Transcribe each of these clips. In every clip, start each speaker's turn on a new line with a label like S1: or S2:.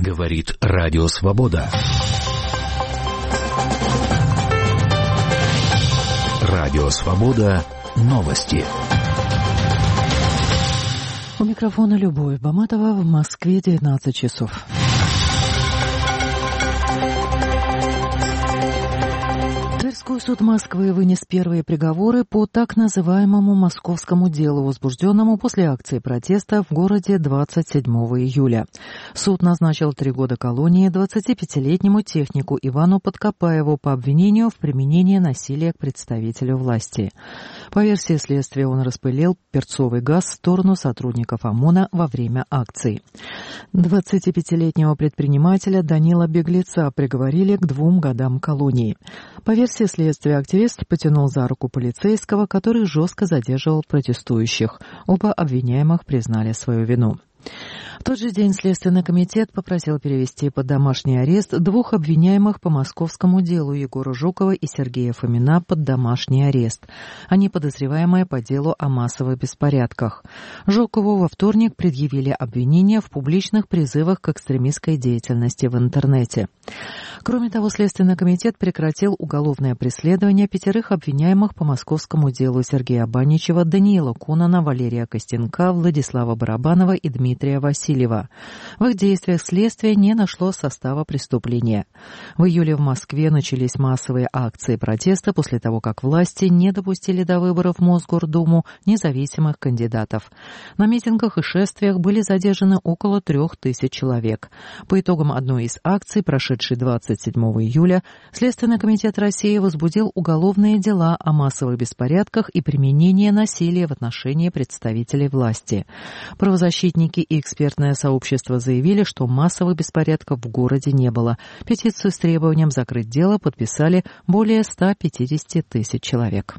S1: Говорит Радио Свобода. Радио Свобода. Новости.
S2: У микрофона Любовь Баматова. В Москве 19 часов. Тверской суд Москвы вынес первые приговоры по так называемому московскому делу, возбужденному после акции протеста в городе 27 июля. Суд назначил 3 года колонии 25-летнему технику Ивану Подкопаеву по обвинению в применении насилия к представителю власти. По версии следствия, он распылил перцовый газ в сторону сотрудников ОМОНа во время акции. 25-летнего предпринимателя Данила Беглеца приговорили к 2 годам колонии. По версии следствия, активист потянул за руку полицейского, который жестко задерживал протестующих. Оба обвиняемых признали свою вину. В тот же день Следственный комитет попросил перевести под домашний арест 2 обвиняемых по московскому делу Егора Жукова и Сергея Фомина под домашний арест. Они подозреваемые по делу о массовых беспорядках. Жукову во вторник предъявили обвинения в публичных призывах к экстремистской деятельности в интернете. Кроме того, Следственный комитет прекратил уголовное преследование 5 обвиняемых по московскому делу Сергея Баничева, Даниила Конона, Валерия Костенка, Владислава Барабанова и Дмитрия Васильева. В их действиях следствие не нашло состава преступления. В июле в Москве начались массовые акции протеста после того, как власти не допустили до выборов в Мосгордуму независимых кандидатов. На митингах и шествиях были задержаны около 3000 человек. По итогам одной из акций, прошедшей 27 июля, Следственный комитет России возбудил уголовные дела о массовых беспорядках и применении насилия в отношении представителей власти. Правозащитники и экспертное сообщество заявили, что массовых беспорядков в городе не было. Петицию с требованием закрыть дело подписали более 150 тысяч человек.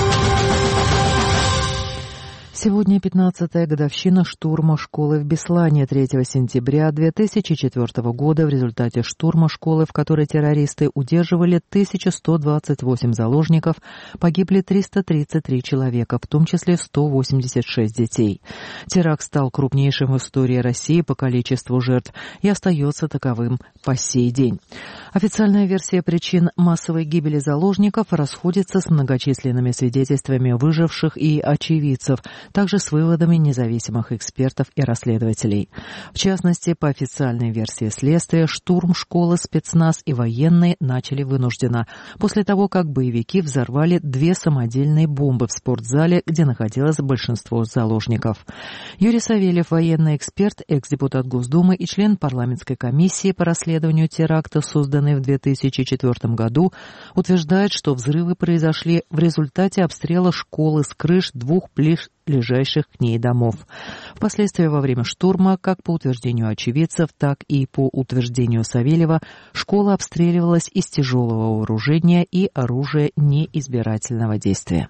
S2: Сегодня 15-я годовщина штурма школы в Беслане 3 сентября 2004 года. В результате штурма школы, в которой террористы удерживали 1128 заложников, погибли 333 человека, в том числе 186 детей. Теракт стал крупнейшим в истории России по количеству жертв и остается таковым по сей день. Официальная версия причин массовой гибели заложников расходится с многочисленными свидетельствами выживших и очевидцев, также с выводами независимых экспертов и расследователей. В частности, по официальной версии следствия, штурм школы спецназ и военные начали вынужденно, после того, как боевики взорвали 2 самодельные бомбы в спортзале, где находилось большинство заложников. Юрий Савельев, военный эксперт, экс-депутат Госдумы и член парламентской комиссии по расследованию теракта, созданной в 2004 году, утверждает, что взрывы произошли в результате обстрела школы с крыш 2 ближайших к ней домов. Впоследствии, во время штурма, как по утверждению очевидцев, так и по утверждению Савельева, школа обстреливалась из тяжелого вооружения и оружия неизбирательного действия.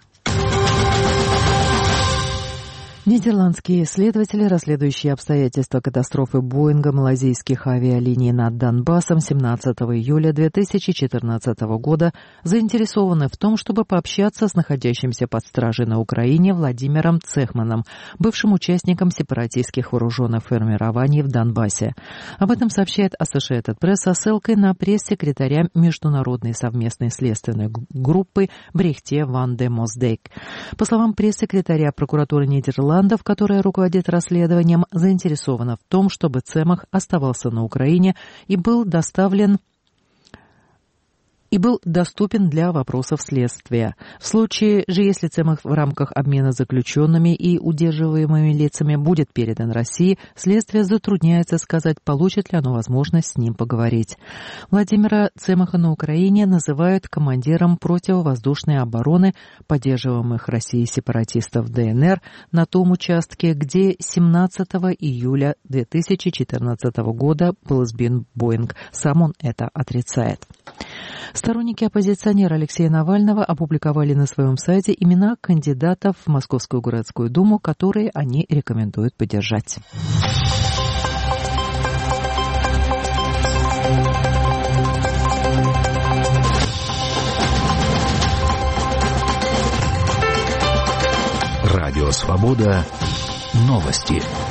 S2: Нидерландские следователи, расследующие обстоятельства катастрофы Боинга малайзийских авиалиний над Донбассом 17 июля 2014 года, заинтересованы в том, чтобы пообщаться с находящимся под стражей на Украине Владимиром Цехманом, бывшим участником сепаратистских вооруженных формирований в Донбассе. Об этом сообщает Associated Press со ссылкой на пресс-секретаря Международной совместной следственной группы Брехте ван де Мосдейк. По словам пресс-секретаря прокуратуры Нидерландов, которая руководит расследованием, заинтересована в том, чтобы Цемах оставался на Украине и был доступен для вопросов следствия. В случае же, если Цемах в рамках обмена заключенными и удерживаемыми лицами будет передан России, следствие затрудняется сказать, получит ли оно возможность с ним поговорить. Владимира Цемаха на Украине называют командиром противовоздушной обороны поддерживаемых Россией сепаратистов ДНР на том участке, где 17 июля 2014 года был сбит Боинг. Сам он это отрицает. Сторонники оппозиционера Алексея Навального опубликовали на своем сайте имена кандидатов в Московскую городскую думу, которые они рекомендуют поддержать.
S1: Радио Свобода. Новости.